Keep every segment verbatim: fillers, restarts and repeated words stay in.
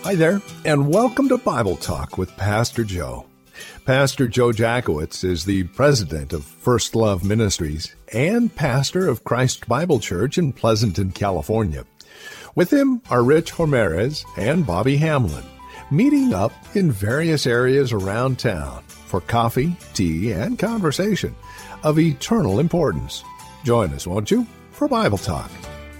Hi there, and welcome to Bible Talk with Pastor Joe. Pastor Joe Jackowitz is the president of First Love Ministries and pastor of Christ Bible Church in Pleasanton, California. With him are Rich Ramirez and Bobby Hamlin, meeting up in various areas around town for coffee, tea, and conversation of eternal importance. Join us, won't you, for Bible Talk.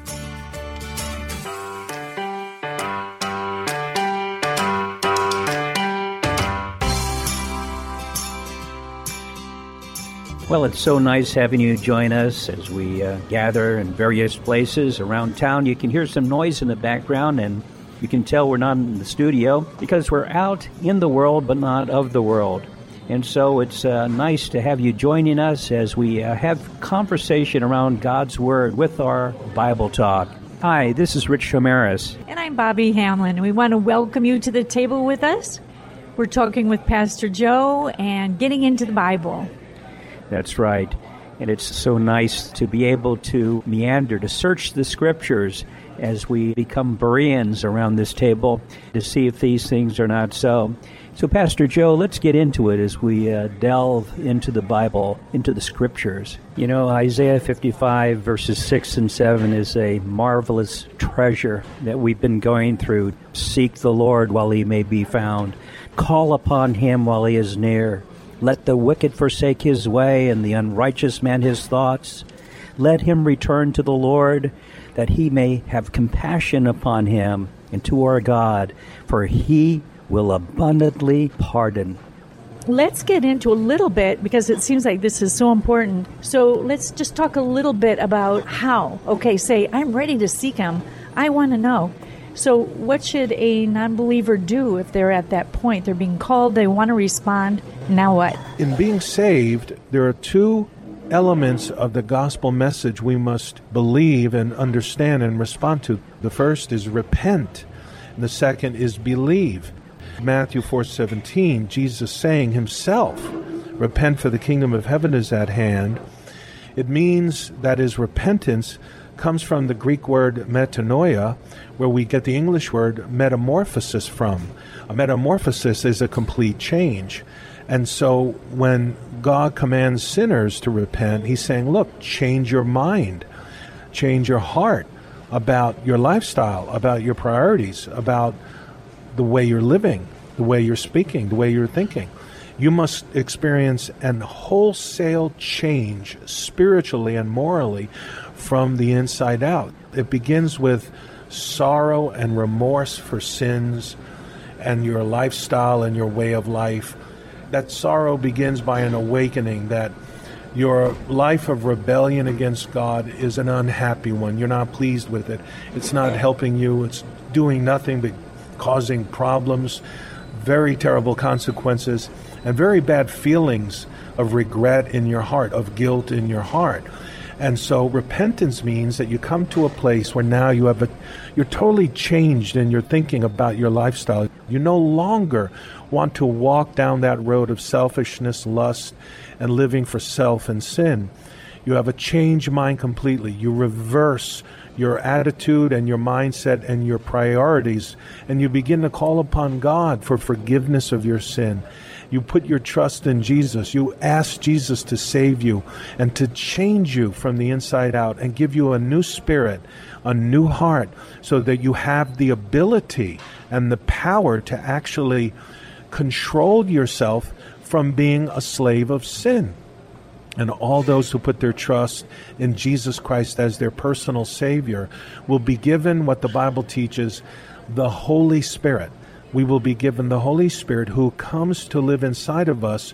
Well, it's so nice having you join us as we uh, gather in various places around town. You can hear some noise in the background, and you can tell we're not in the studio because we're out in the world, but not of the world. And so it's uh, nice to have you joining us as we uh, have conversation around God's Word with our Bible Talk. Hi, this is Rich Ramirez. And I'm Bobby Hamlin, and we want to welcome you to the table with us. We're talking with Pastor Joe and getting into the Bible. That's right. And it's so nice to be able to meander, to search the Scriptures as we become Bereans around this table to see if these things are not so. So, Pastor Joe, let's get into it as we uh, delve into the Bible, into the Scriptures. You know, Isaiah fifty-five, verses six and seven is a marvelous treasure that we've been going through. Seek the Lord while he may be found. Call upon him while he is near. Let the wicked forsake his way, and the unrighteous man his thoughts. Let him return to the Lord, that he may have compassion upon him, and to our God, for he will abundantly pardon. Let's get into a little bit, because it seems like this is so important. So let's just talk a little bit about how. Okay, say, I'm ready to seek him. I want to know. So what should a non-believer do if they're at that point? They're being called, they want to respond. Now what? In being saved, there are two elements of the gospel message we must believe and understand and respond to. The first is repent, and the second is believe. Matthew four seventeen, Jesus saying himself, repent for the kingdom of heaven is at hand. It means that his repentance comes from the Greek word metanoia, where we get the English word metamorphosis from. A metamorphosis is a complete change. And so when God commands sinners to repent, he's saying, look, change your mind, change your heart about your lifestyle, about your priorities, about the way you're living, the way you're speaking, the way you're thinking. You must experience an wholesale change spiritually and morally from the inside out. It begins with sorrow and remorse for sins and your lifestyle and your way of life. That sorrow begins by an awakening that your life of rebellion against God is an unhappy one. You're not pleased with it. It's not helping you. It's doing nothing but causing problems, very terrible consequences, and very bad feelings of regret in your heart, of guilt in your heart. And so repentance means that you come to a place where now you have a, you're totally changed in your thinking about your lifestyle. You no longer want to walk down that road of selfishness, lust, and living for self and sin. You have a changed mind completely. You reverse your attitude and your mindset and your priorities, and you begin to call upon God for forgiveness of your sin. You put your trust in Jesus. You ask Jesus to save you and to change you from the inside out and give you a new spirit, a new heart, so that you have the ability and the power to actually control yourself from being a slave of sin. And all those who put their trust in Jesus Christ as their personal Savior will be given what the Bible teaches, the Holy Spirit. We will be given the Holy Spirit who comes to live inside of us,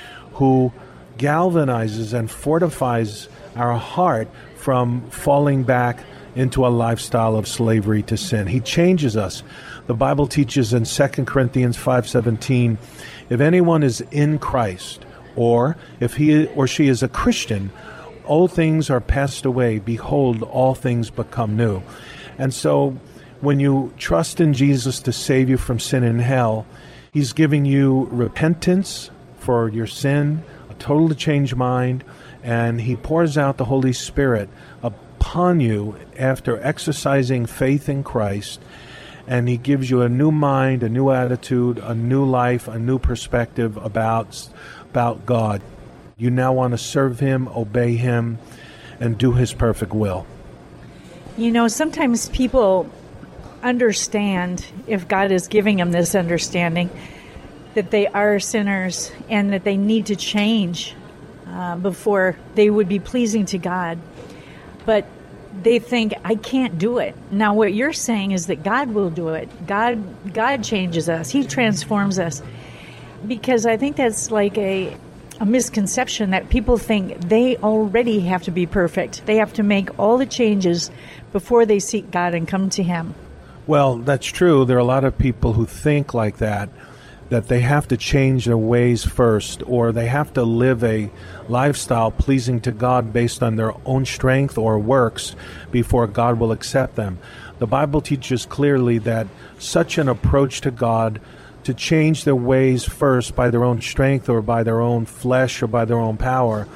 who galvanizes and fortifies our heart from falling back into a lifestyle of slavery to sin. He changes us. The Bible teaches in Second Corinthians five seventeen, if anyone is in Christ, or if he or she is a Christian, old things are passed away. Behold, all things become new. And so when you trust in Jesus to save you from sin and hell, he's giving you repentance for your sin, a total changed mind, and he pours out the Holy Spirit upon you after exercising faith in Christ. and he gives you a new mind, a new attitude, a new life, a new perspective about, about God. You now want to serve him, obey him, and do his perfect will. You know, sometimes people understand, if God is giving them this understanding, that they are sinners and that they need to change uh, before they would be pleasing to God. But they think, I can't do it. Now, what you're saying is that God will do it. God, God changes us. He transforms us. Because I think that's like a, a misconception that people think they already have to be perfect. They have to make all the changes before they seek God and come to him. Well, that's true. There are a lot of people who think like that, that they have to change their ways first, or they have to live a lifestyle pleasing to God based on their own strength or works before God will accept them. The Bible teaches clearly that such an approach to God, to change their ways first by their own strength or by their own flesh or by their own power,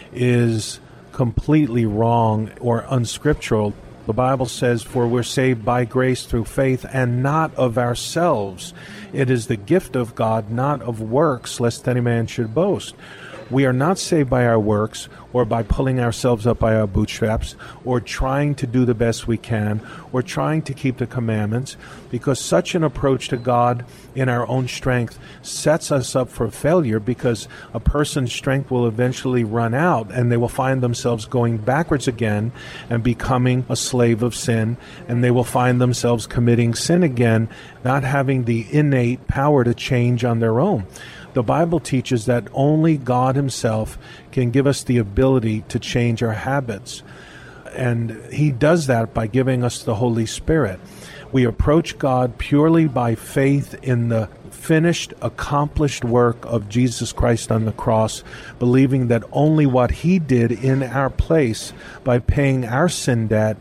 is completely wrong or unscriptural. The Bible says, for we're saved by grace through faith, and not of ourselves. It is the gift of God, not of works, lest any man should boast. We are not saved by our works, or by pulling ourselves up by our bootstraps, or trying to do the best we can, or trying to keep the commandments, because such an approach to God in our own strength sets us up for failure, because a person's strength will eventually run out, and they will find themselves going backwards again and becoming a slave of sin, and they will find themselves committing sin again, not having the innate power to change on their own. The Bible teaches that only God himself can give us the ability to change our habits. And he does that by giving us the Holy Spirit. We approach God purely by faith in the finished, accomplished work of Jesus Christ on the cross, believing that only what he did in our place, by paying our sin debt,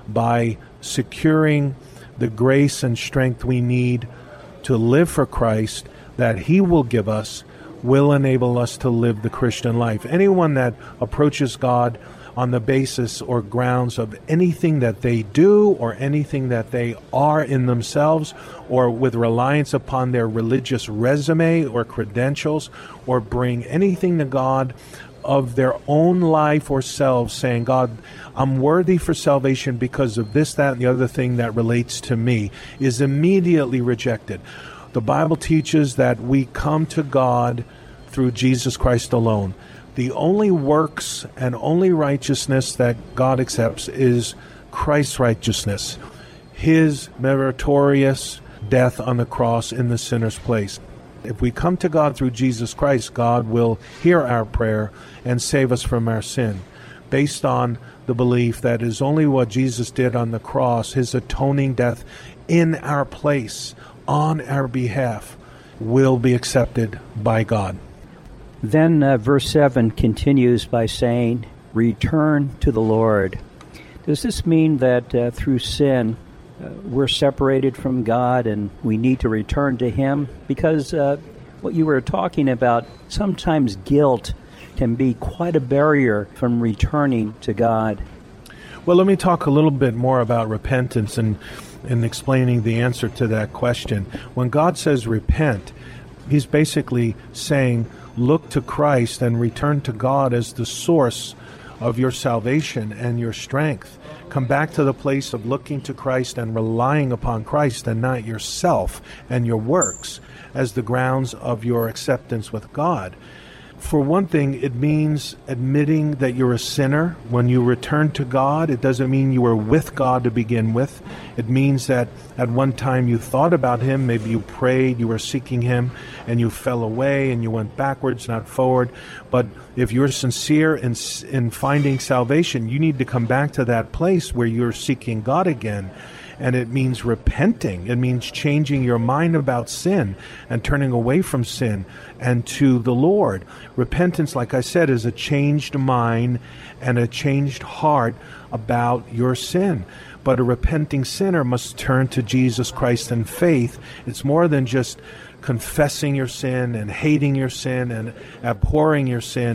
by securing the grace and strength we need to live for Christ, that he will give us, will enable us to live the Christian life. Anyone that approaches God on the basis or grounds of anything that they do or anything that they are in themselves, or with reliance upon their religious resume or credentials, or bring anything to God of their own life or selves, saying, God, I'm worthy for salvation because of this, that, and the other thing that relates to me, is immediately rejected. The Bible teaches that we come to God through Jesus Christ alone. The only works and only righteousness that God accepts is Christ's righteousness, his meritorious death on the cross in the sinner's place. If we come to God through Jesus Christ, God will hear our prayer and save us from our sin, based on the belief that it is only what Jesus did on the cross, his atoning death in our place, on our behalf, will be accepted by God. Then uh, verse seven continues by saying, return to the Lord. Does this mean that uh, through sin uh, we're separated from God and we need to return to him? Because uh, what you were talking about, sometimes guilt can be quite a barrier from returning to God. Well, let me talk a little bit more about repentance and in explaining the answer to that question. When God says repent, he's basically saying, look to Christ and return to God as the source of your salvation and your strength. Come back to the place of looking to Christ and relying upon Christ, and not yourself and your works as the grounds of your acceptance with God. For one thing, it means admitting that you're a sinner. When you return to God, it doesn't mean you were with God to begin with. It means that at one time you thought about him, maybe you prayed, you were seeking him, and you fell away and you went backwards, not forward. But if you're sincere in, in finding salvation, you need to come back to that place where you're seeking God again. And it means repenting. It means changing your mind about sin and turning away from sin and to the Lord. Repentance, like I said, is a changed mind and a changed heart about your sin. But a repenting sinner must turn to Jesus Christ in faith. It's more than just confessing your sin and hating your sin and abhorring your sin.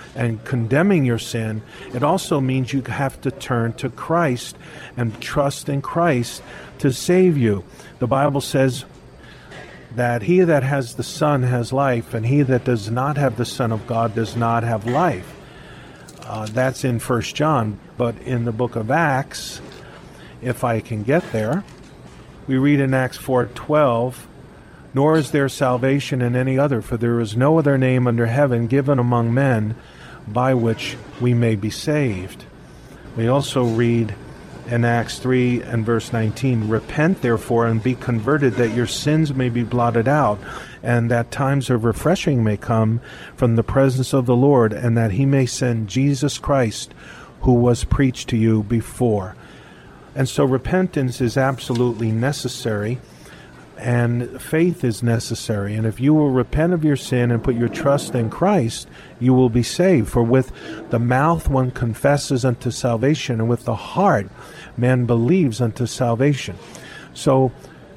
and condemning your sin. It also means you have to turn to Christ and trust in Christ to save you. The Bible says that he that has the Son has life, and he that does not have the Son of God does not have life. Uh, that's in First John. But in the book of Acts, if I can get there, we read in Acts four twelve, nor is there salvation in any other, for there is no other name under heaven given among men by which we may be saved. We also read in Acts three and verse nineteen, repent therefore and be converted, that your sins may be blotted out, and that times of refreshing may come from the presence of the Lord, and that he may send Jesus Christ, who was preached to you before. And so repentance is absolutely necessary, and faith is necessary. And if you will repent of your sin and put your trust in Christ, you will be saved. For with the mouth one confesses unto salvation, and with the heart man believes unto salvation. So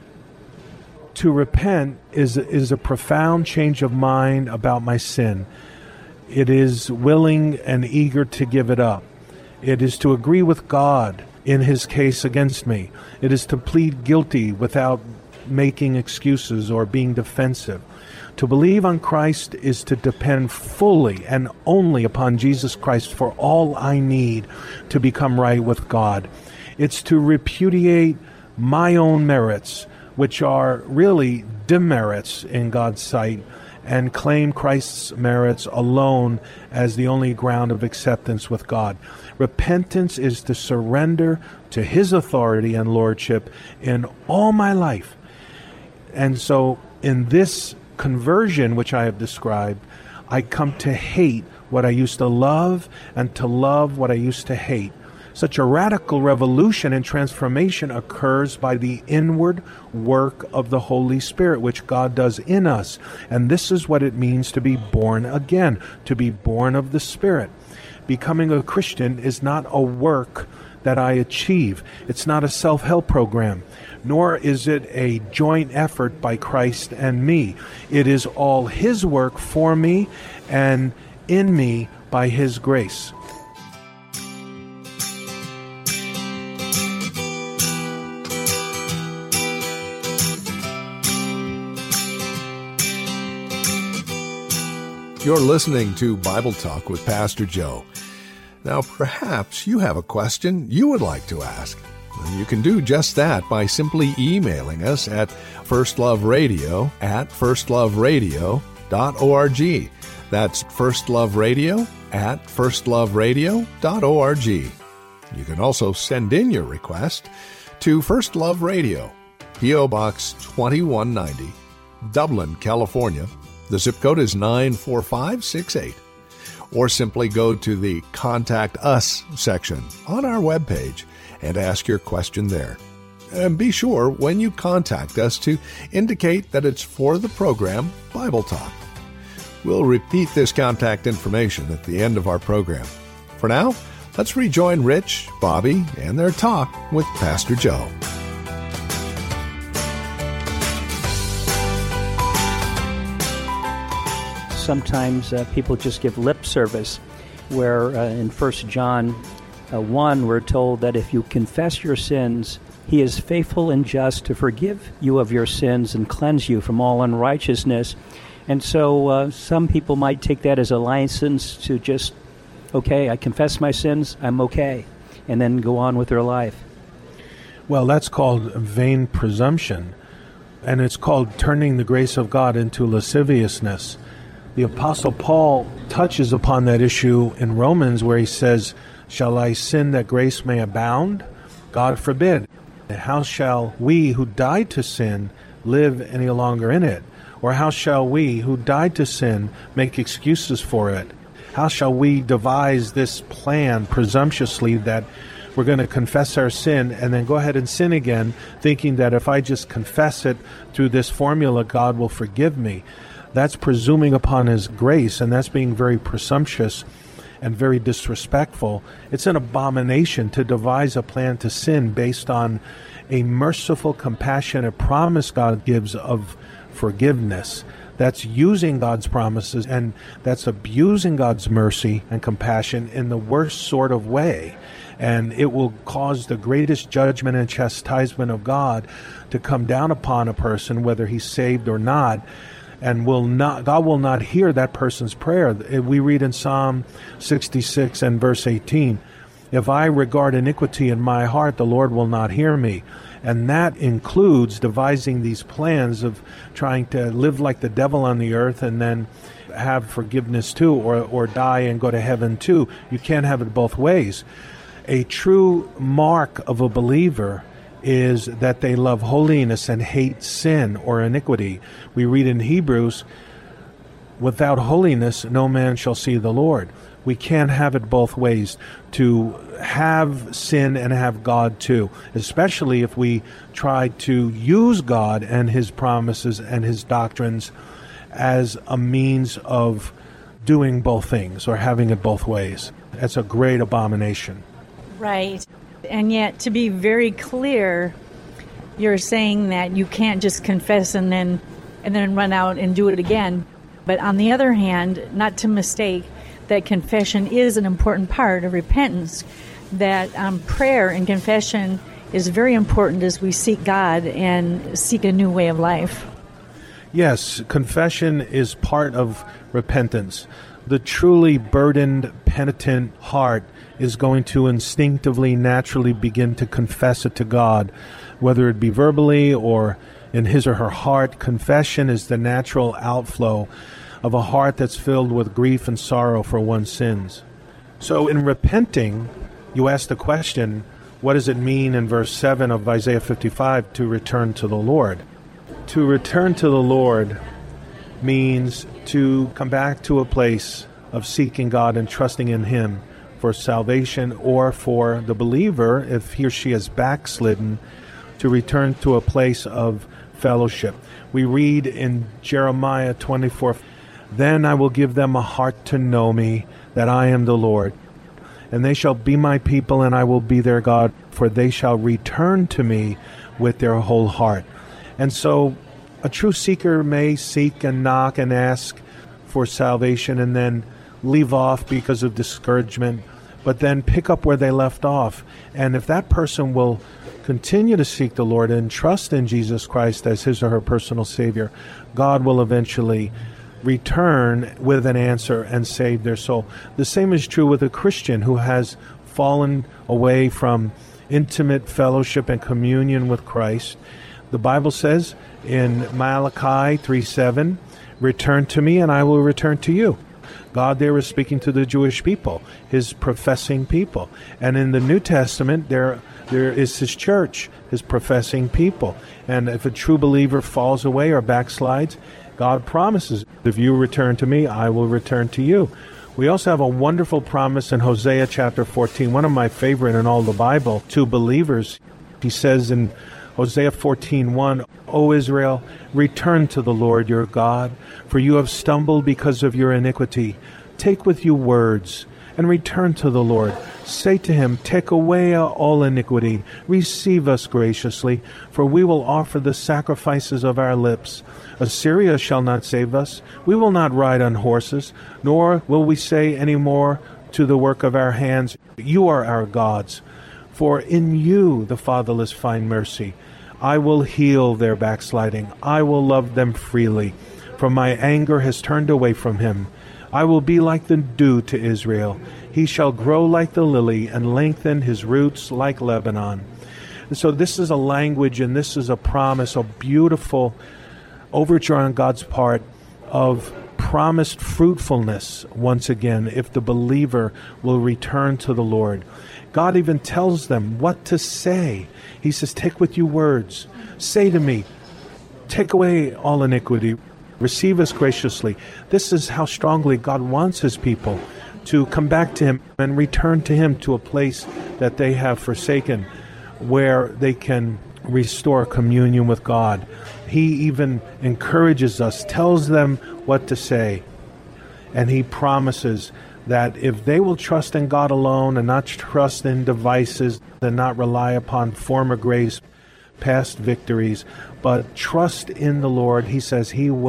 to repent is, is a profound change of mind about my sin. It is willing and eager to give it up. It is to agree with God in his case against me. It is to plead guilty without making excuses or being defensive. To believe on Christ is to depend fully and only upon Jesus Christ for all I need to become right with God. It's to repudiate my own merits, which are really demerits in God's sight, and claim Christ's merits alone as the only ground of acceptance with God. Repentance is to surrender to his authority and lordship in all my life. And so in this conversion which I have described, I come to hate what I used to love and to love what I used to hate. Such a radical revolution and transformation occurs by the inward work of the Holy Spirit, which God does in us. And this is what it means to be born again, to be born of the Spirit. Becoming a Christian is not a work that I achieve. It's not a self-help program, nor is it a joint effort by Christ and me. It is all his work for me and in me by his grace. You're listening to Bible Talk with Pastor Joe. Now, perhaps you have a question you would like to ask. And you can do just that by simply emailing us at firstloveradio at firstloveradio.org. That's firstloveradio at firstloveradio.org. You can also send in your request to First Love Radio, P O Box twenty-one ninety, Dublin, California. The zip code is nine four five six eight. Or simply go to the Contact Us section on our webpage and ask your question there. And be sure when you contact us to indicate that it's for the program Bible Talk. We'll repeat this contact information at the end of our program. For now, let's rejoin Rich, Bobby, and their talk with Pastor Joe. Sometimes uh, people just give lip service, where uh, in First John uh, one, we're told that if you confess your sins, he is faithful and just to forgive you of your sins and cleanse you from all unrighteousness. And so uh, some people might take that as a license to just, okay, I confess my sins, I'm okay, and then go on with their life. Well, that's called vain presumption, and it's called turning the grace of God into lasciviousness. The Apostle Paul touches upon that issue in Romans, where he says, shall I sin that grace may abound? God forbid. How shall we who died to sin live any longer in it? Or how shall we who died to sin make excuses for it? How shall we devise this plan presumptuously that we're going to confess our sin and then go ahead and sin again, thinking that if I just confess it through this formula, God will forgive me? That's presuming upon his grace, and that's being very presumptuous and very disrespectful. It's an abomination to devise a plan to sin based on a merciful, compassionate promise God gives of forgiveness. that's using God's promises, and that's abusing God's mercy and compassion in the worst sort of way. And it will cause the greatest judgment and chastisement of God to come down upon a person, whether he's saved or not, and will not, God will not hear that person's prayer. We read in Psalm sixty-six and verse eighteen, if I regard iniquity in my heart, the Lord will not hear me. And that includes devising these plans of trying to live like the devil on the earth and then have forgiveness too, or, or die and go to heaven too. You can't have it both ways. A true mark of a believer is that they love holiness and hate sin or iniquity. We read in Hebrews, without holiness no man shall see the Lord. We can't have it both ways, to have sin and have God too, especially if we try to use God and his promises and his doctrines as a means of doing both things or having it both ways. That's a great abomination. Right. And yet, to be very clear, you're saying that you can't just confess and then and then run out and do it again. But on the other hand, not to mistake that confession is an important part of repentance, that um, prayer and confession is very important as we seek God and seek a new way of life. Yes, confession is part of repentance. The truly burdened, penitent heart is going to instinctively, naturally begin to confess it to God, whether it be verbally or in his or her heart. Confession is the natural outflow of a heart that's filled with grief and sorrow for one's sins. So in repenting, you ask the question, what does it mean in verse seven of Isaiah fifty-five to return to the Lord? To return to the Lord means to come back to a place of seeking God and trusting in him for salvation, or for the believer, if he or she has backslidden, to return to a place of fellowship. We read in Jeremiah twenty-four, then I will give them a heart to know me, that I am the Lord. And they shall be my people, and I will be their God, for they shall return to me with their whole heart. And so a true seeker may seek and knock and ask for salvation and then leave off because of discouragement, but then pick up where they left off. And if that person will continue to seek the Lord and trust in Jesus Christ as his or her personal Savior, God will eventually return with an answer and save their soul. The same is true with a Christian who has fallen away from intimate fellowship and communion with Christ. The Bible says in Malachi three seven, return to me and I will return to you. God there is speaking to the Jewish people, his professing people. And in the New Testament, there there is his church, his professing people. And if a true believer falls away or backslides, God promises, if you return to me, I will return to you. We also have a wonderful promise in Hosea chapter fourteen, one of my favorite in all the Bible, to believers. He says in Hosea fourteen one, O Israel, return to the Lord your God, for you have stumbled because of your iniquity. Take with you words, and return to the Lord. Say to him, take away all iniquity. Receive us graciously, for we will offer the sacrifices of our lips. Assyria shall not save us. We will not ride on horses, nor will we say any more to the work of our hands, you are our gods. For in you the fatherless find mercy. I will heal their backsliding. I will love them freely, for my anger has turned away from him. I will be like the dew to Israel. He shall grow like the lily and lengthen his roots like Lebanon. And so this is a language and this is a promise, a beautiful overture on God's part of promised fruitfulness once again if the believer will return to the Lord. God even tells them what to say. He says, take with you words. Say to me, take away all iniquity. Receive us graciously. This is how strongly God wants his people to come back to him and return to him to a place that they have forsaken, where they can restore communion with God. He even encourages us, tells them what to say, and he promises that if they will trust in God alone and not trust in devices and not rely upon former grace, past victories, but trust in the Lord, he says he will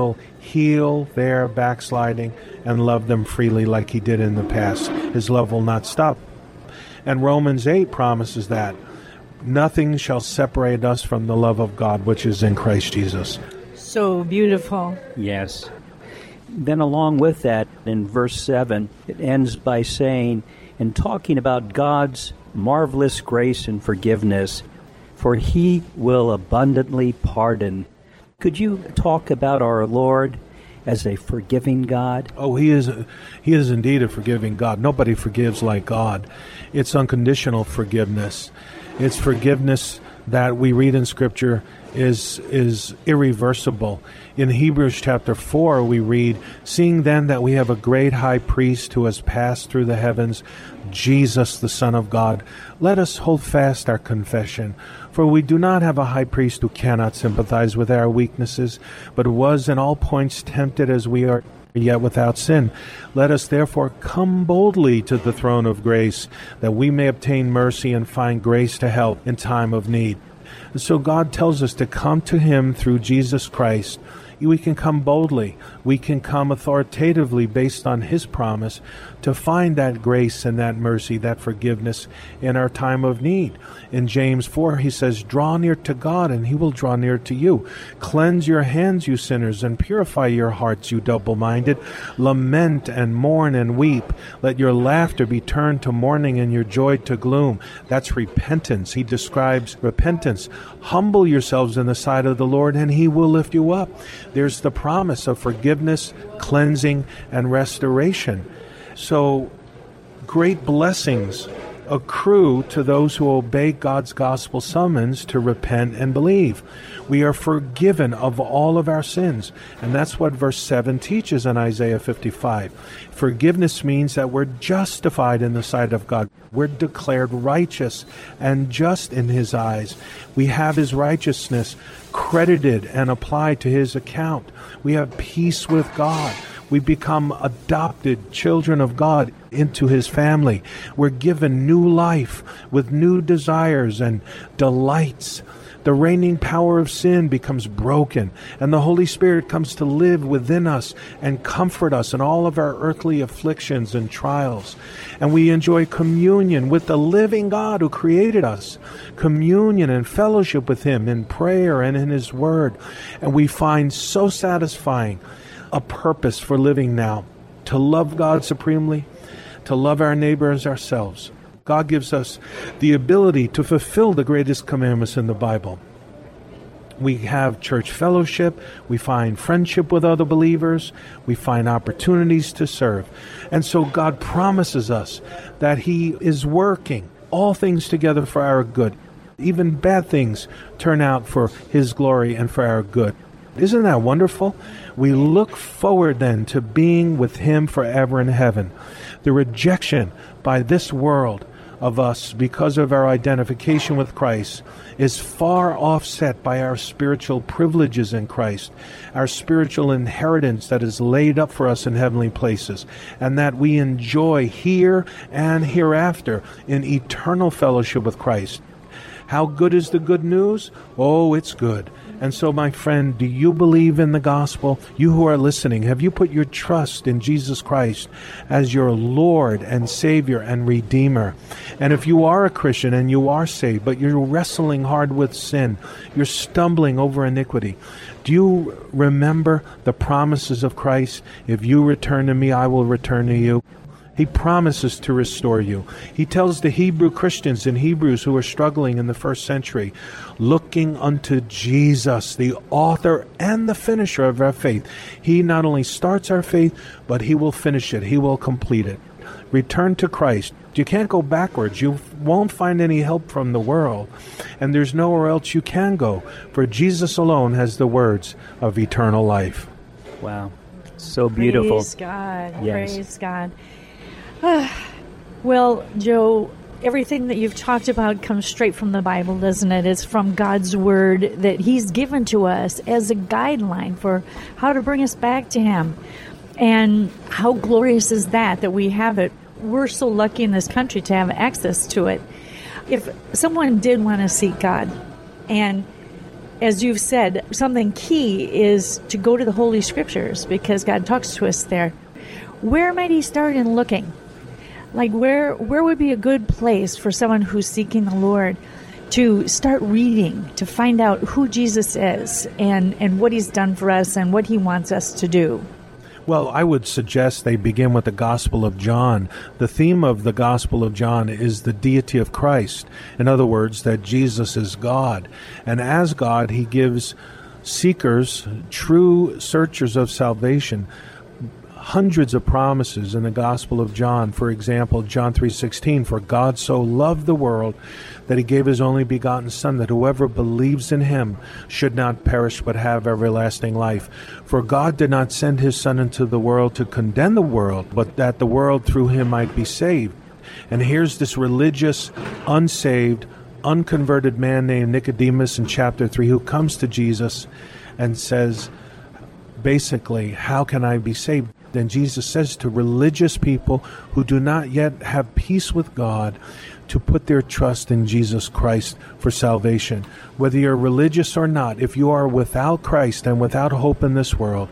heal their backsliding, and love them freely like he did in the past. His love will not stop. And Romans eight promises that nothing shall separate us from the love of God, which is in Christ Jesus. So beautiful. Yes. Then along with that, in verse seven, it ends by saying, in talking about God's marvelous grace and forgiveness, for he will abundantly pardon. Could you talk about our Lord as a forgiving God? Oh, he is he is indeed a forgiving God. Nobody forgives like God. It's unconditional forgiveness. It's forgiveness that we read in Scripture is is irreversible. In Hebrews chapter four, we read, seeing then that we have a great high priest who has passed through the heavens, Jesus, the Son of God, let us hold fast our confession. For we do not have a high priest who cannot sympathize with our weaknesses, but was in all points tempted as we are, yet without sin. Let us therefore come boldly to the throne of grace, that we may obtain mercy and find grace to help in time of need. And so God tells us to come to him through Jesus Christ. We can come boldly. We can come authoritatively based on his promise to find that grace and that mercy, that forgiveness in our time of need. In James four, he says, draw near to God and he will draw near to you. Cleanse your hands, you sinners, and purify your hearts, you double-minded. Lament and mourn and weep. Let your laughter be turned to mourning and your joy to gloom. That's repentance. He describes repentance. Humble yourselves in the sight of the Lord and he will lift you up. There's the promise of forgiveness, cleansing, and restoration. So great blessings accrue to those who obey God's gospel summons to repent and believe. We are forgiven of all of our sins. And that's what verse seven teaches in Isaiah fifty-five. Forgiveness means that we're justified in the sight of God. We're declared righteous and just in his eyes. We have his righteousness credited and applied to his account. We have peace with God. We become adopted children of God into his family. We're given new life with new desires and delights. The reigning power of sin becomes broken, and the Holy Spirit comes to live within us and comfort us in all of our earthly afflictions and trials. And we enjoy communion with the living God who created us, communion and fellowship with him in prayer and in his word. And we find so satisfying a purpose for living now, to love God supremely, to love our neighbor as ourselves. God gives us the ability to fulfill the greatest commandments in the Bible. We have church fellowship, we find friendship with other believers, we find opportunities to serve. And so God promises us that he is working all things together for our good. Even bad things turn out for his glory and for our good. Isn't that wonderful? We look forward then to being with him forever in heaven. The rejection by this world of us because of our identification with Christ is far offset by our spiritual privileges in Christ, our spiritual inheritance that is laid up for us in heavenly places, and that we enjoy here and hereafter in eternal fellowship with Christ. How good is the good news? Oh, it's good. And so, my friend, do you believe in the gospel? You who are listening, have you put your trust in Jesus Christ as your Lord and Savior and Redeemer? And if you are a Christian and you are saved, but you're wrestling hard with sin, you're stumbling over iniquity, do you remember the promises of Christ? If you return to me, I will return to you. He promises to restore you. He tells the Hebrew Christians in Hebrews who were struggling in the first century, looking unto Jesus, the author and the finisher of our faith. He not only starts our faith, but he will finish it. He will complete it. Return to Christ. You can't go backwards. You won't find any help from the world. And there's nowhere else you can go, for Jesus alone has the words of eternal life. Wow. So beautiful. Praise God. Yes. Praise God. Well, Joe, everything that you've talked about comes straight from the Bible, doesn't it? It's from God's Word that he's given to us as a guideline for how to bring us back to him. And how glorious is that, that we have it. We're so lucky in this country to have access to it. If someone did want to seek God and as you've said, something key is to go to the Holy Scriptures because God talks to us there. Where might he start in looking? Like where where would be a good place for someone who's seeking the Lord to start reading, to find out who Jesus is and, and what he's done for us and what he wants us to do? Well, I would suggest they begin with the Gospel of John. The theme of the Gospel of John is the deity of Christ. In other words, that Jesus is God. And as God, he gives seekers, true searchers of salvation, hundreds of promises in the Gospel of John. For example, John three sixteen, for God so loved the world that he gave his only begotten Son, that whoever believes in him should not perish but have everlasting life. For God did not send his Son into the world to condemn the world, but that the world through him might be saved. And here's this religious, unsaved, unconverted man named Nicodemus in chapter three who comes to Jesus and says, basically, how can I be saved? Then Jesus says to religious people who do not yet have peace with God to put their trust in Jesus Christ for salvation. Whether you're religious or not, if you are without Christ and without hope in this world,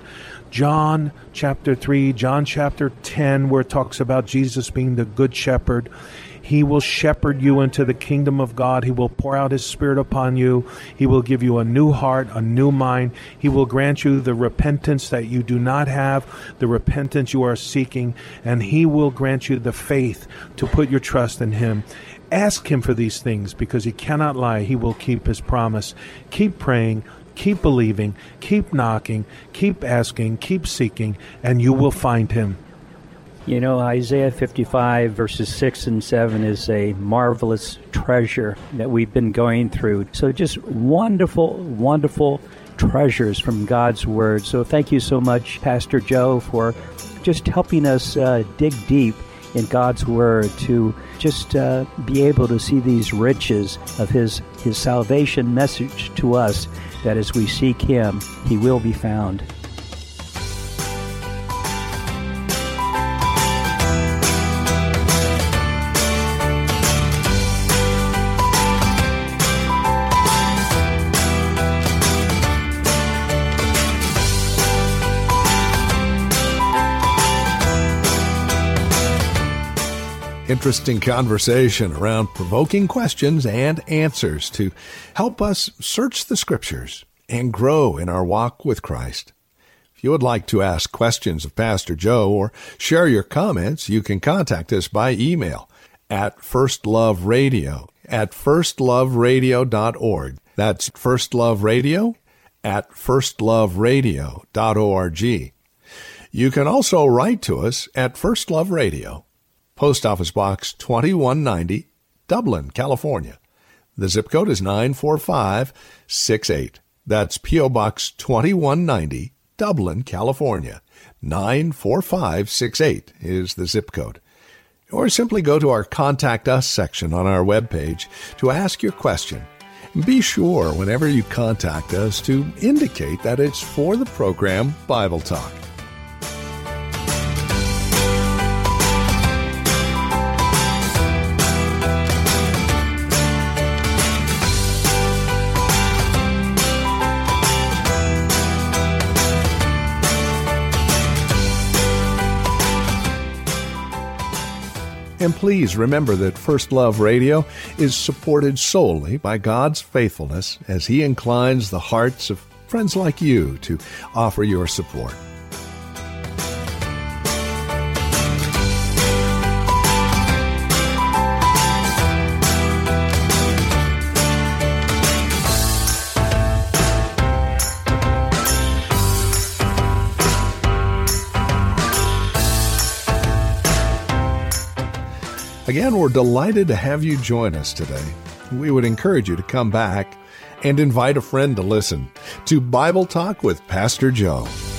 John chapter three, John chapter ten, where it talks about Jesus being the good shepherd, he will shepherd you into the kingdom of God. He will pour out his Spirit upon you. He will give you a new heart, a new mind. He will grant you the repentance that you do not have, the repentance you are seeking, and he will grant you the faith to put your trust in him. Ask him for these things because he cannot lie. He will keep his promise. Keep praying. Keep believing. Keep knocking. Keep asking. Keep seeking, and you will find him. You know, Isaiah fifty-five, verses six and seven is a marvelous treasure that we've been going through. So just wonderful, wonderful treasures from God's Word. So thank you so much, Pastor Joe, for just helping us uh, dig deep in God's Word to just uh, be able to see these riches of His, His salvation message to us, that as we seek Him, He will be found. Interesting conversation around provoking questions and answers to help us search the Scriptures and grow in our walk with Christ. If you would like to ask questions of Pastor Joe or share your comments, you can contact us by email at firstloveradio at firstloveradio dot org. That's firstloveradio at firstloveradio dot org. You can also write to us at First Love Radio, Post Office Box twenty-one ninety, Dublin, California. The zip code is nine four five six eight. That's P O Box twenty-one ninety, Dublin, California. nine four five six eight is the zip code. Or simply go to our Contact Us section on our webpage to ask your question. Be sure whenever you contact us to indicate that it's for the program Bible Talk. And please remember that First Love Radio is supported solely by God's faithfulness as He inclines the hearts of friends like you to offer your support. Again, we're delighted to have you join us today. We would encourage you to come back and invite a friend to listen to Bible Talk with Pastor Joe.